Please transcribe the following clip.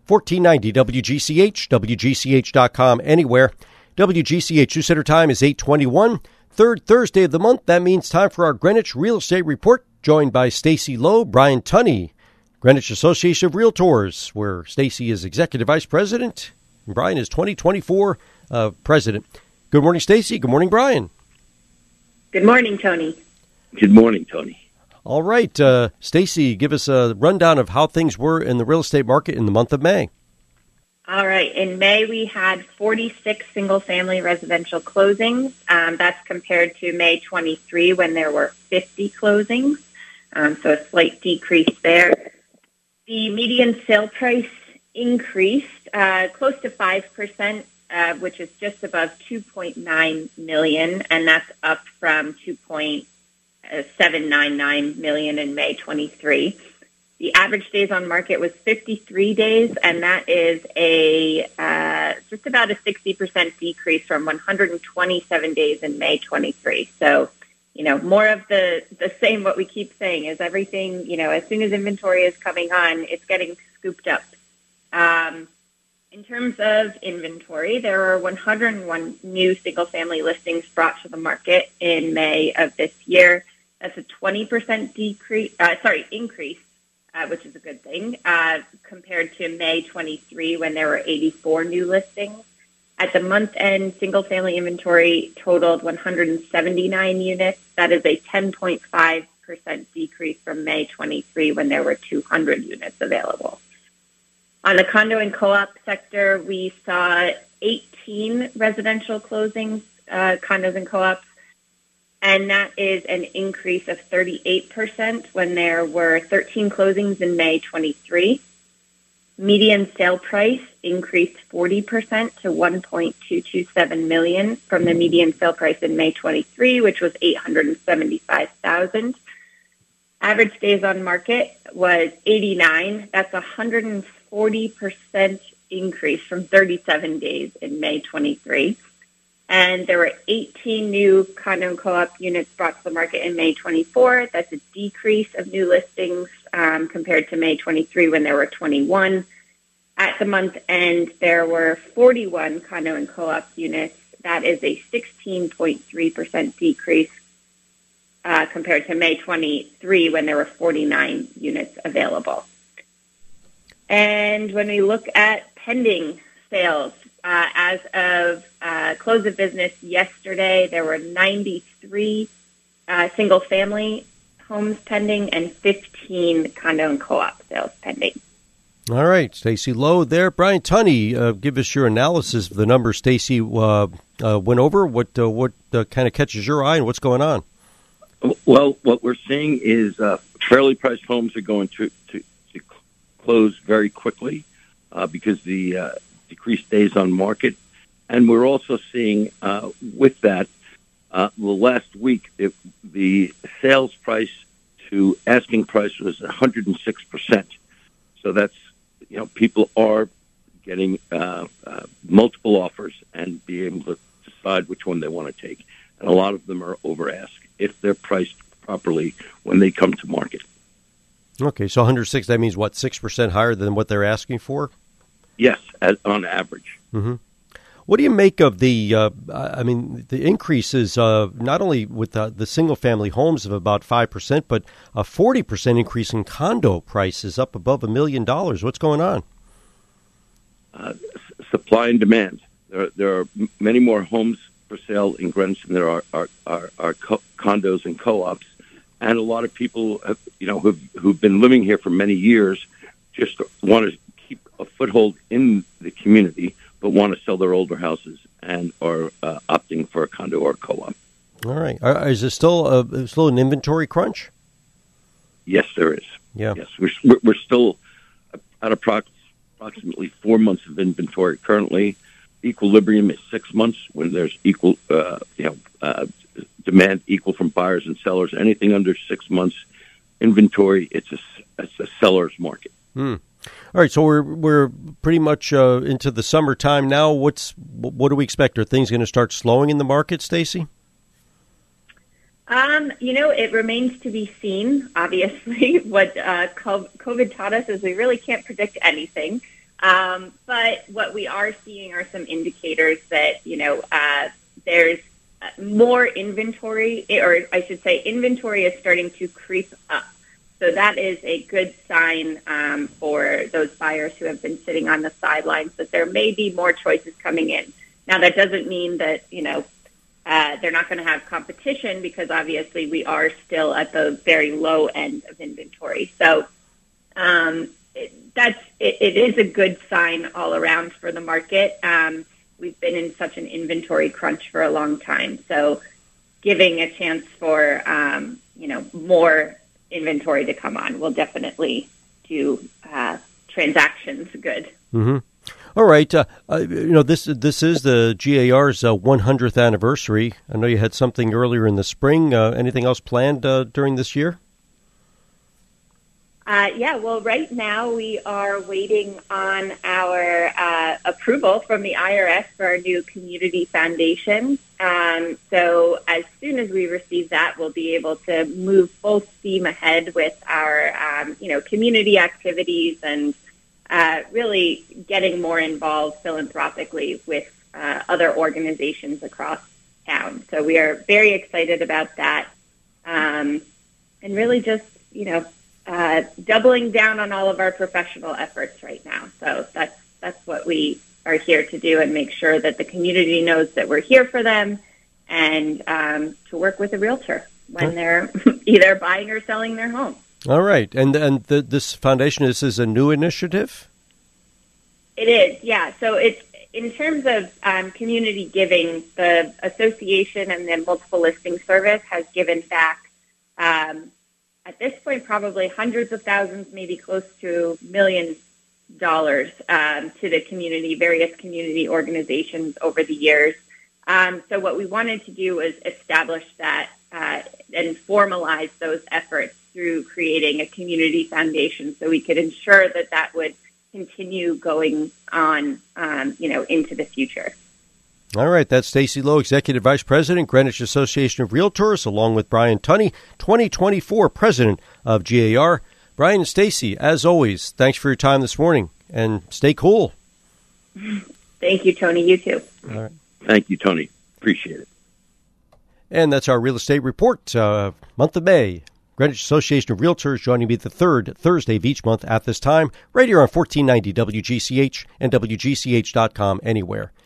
1490 WGCH, WGCH.com, anywhere. WGCH New Center time is 8:21, third Thursday of the month. That means time for our Greenwich Real Estate Report, joined by Stacy Lowe, Brian Tunney, Greenwich Association of Realtors, where Stacy is Executive Vice President and Brian is 2024 President. Good morning, Stacy. Good morning, Brian. Good morning, Tony. Good morning, Tony. All right, Stacy, give us a rundown of how things were in the real estate market in the month of May. All right. In May, we had 46 single-family residential closings. That's compared to May 23 when there were 50 closings, so a slight decrease there. The median sale price increased close to 5%, which is just above $2.9 million, and that's up from $2.799 million in May 23. The average days on market was 53 days, and that is just about a 60% decrease from 127 days in May 23. So, more of the same. What we keep saying is everything, as soon as inventory is coming on, it's getting scooped up. In terms of inventory, there were 101 new single-family listings brought to the market in May of this year. That's a 20% increase, which is a good thing, compared to May 23 when there were 84 new listings. At the month-end, single-family inventory totaled 179 units. That is a 10.5% decrease from May 23 when there were 200 units available. On the condo and co-op sector, we saw 18 residential closings, condos and co-ops, and that is an increase of 38% when there were 13 closings in May 23. Median sale price increased 40% to $1.227 million from the median sale price in May 23, which was $875,000. Average days on market was 89. That's a 140% increase from 37 days in May 23. And there were 18 new condo and co-op units brought to the market in May 24. That's a decrease of new listings compared to May 23 when there were 21. At the month end, there were 41 condo and co-op units. That is a 16.3% decrease compared to May 23 when there were 49 units available. And when we look at pending sales, as of close of business yesterday, there were 93 single-family homes pending and 15 condo and co-op sales pending. All right, Stacy Lowe there. Brian Tunney, give us your analysis of the numbers Stacy went over. What kind of catches your eye and what's going on? Well, what we're seeing is fairly priced homes are going to close very quickly because the decreased days on market. And we're also seeing with that, the last week, the sales price to asking price was 106%. So that's, people are getting multiple offers and be able to decide which one they want to take. And a lot of them are over ask if they're priced properly when they come to market. Okay, so 106, that means what, 6% higher than what they're asking for? Yes, on average. Mm-hmm. What do you make of the increases, not only with the single-family homes of about 5%, but a 40% increase in condo prices up above $1 million? What's going on? Supply and demand. There are many more homes for sale in Greenwich than there are condos and co-ops. And a lot of people, who've been living here for many years just want to keep a foothold in the community, but want to sell their older houses and are opting for a condo or a co-op. All right. Is there still an inventory crunch? Yes, there is. Yeah. Yes, we're still at approximately 4 months of inventory currently. Equilibrium is 6 months when there's equal, demand equal from buyers and sellers. Anything under 6 months inventory, it's a seller's market. All right, so we're pretty much into the summertime now. What do we expect? Are things going to start slowing in the market, Stacy? It remains to be seen. Obviously, what COVID taught us is we really can't predict anything. But what we are seeing are some indicators that, there's more inventory, or I should say inventory is starting to creep up. So that is a good sign for those buyers who have been sitting on the sidelines, that there may be more choices coming in. Now, that doesn't mean that, they're not going to have competition, because obviously we are still at the very low end of inventory. So it is a good sign all around for the market. We've been in such an inventory crunch for a long time. So giving a chance for, more inventory to come on will definitely do transactions good. Mm-hmm. All right. This is the GAR's 100th anniversary. I know you had something earlier in the spring. Anything else planned during this year? Well, right now we are waiting on our approval from the IRS for our new community foundation. So as soon as we receive that, we'll be able to move full steam ahead with our, community activities and really getting more involved philanthropically with other organizations across town. So we are very excited about that, and really just, doubling down on all of our professional efforts right now. So that's what we are here to do, and make sure that the community knows that we're here for them, and to work with a realtor when they're either buying or selling their home. All right. And this foundation, this is a new initiative? It is, yeah. So it's in terms of community giving, the association and the multiple listing service has given back, at this point, probably hundreds of thousands, maybe close to $1 million to the community, various community organizations over the years. So what we wanted to do was establish that and formalize those efforts through creating a community foundation, so we could ensure that that would continue going on, into the future. All right, that's Stacy Lowe, Executive Vice President, Greenwich Association of Realtors, along with Brian Tunney, 2024 President of GAR. Brian and Stacy, as always, thanks for your time this morning, and stay cool. Thank you, Tony. You too. All right. Thank you, Tony. Appreciate it. And that's our real estate report, month of May. Greenwich Association of Realtors joining me the third Thursday of each month at this time, right here on 1490 WGCH and WGCH.com anywhere.